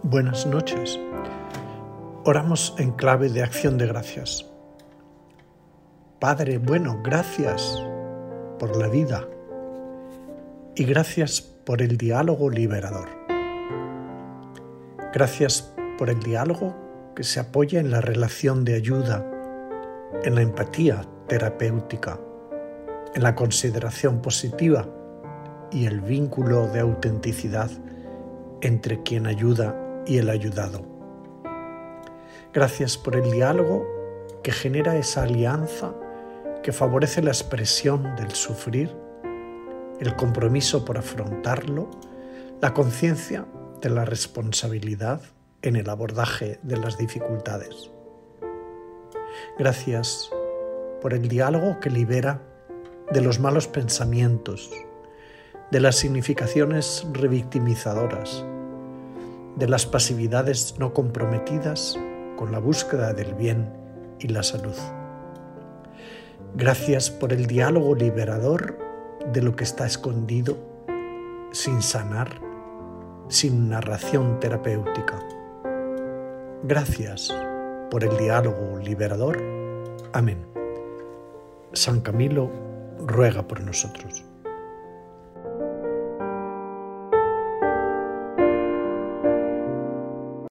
Buenas noches. Oramos en clave de acción de gracias. Padre bueno, gracias por la vida y gracias por el diálogo liberador. Gracias por el diálogo que se apoya en la relación de ayuda, en la empatía terapéutica, en la consideración positiva y el vínculo de autenticidad entre quien ayuda y el ayudado. Gracias por el diálogo que genera esa alianza que favorece la expresión del sufrir, el compromiso por afrontarlo, la conciencia de la responsabilidad en el abordaje de las dificultades. Gracias por el diálogo que libera de los malos pensamientos, de las significaciones revictimizadoras, de las pasividades no comprometidas con la búsqueda del bien y la salud. Gracias por el diálogo liberador de lo que está escondido, sin sanar, sin narración terapéutica. Gracias por el diálogo liberador. Amén. San Camilo ruega por nosotros.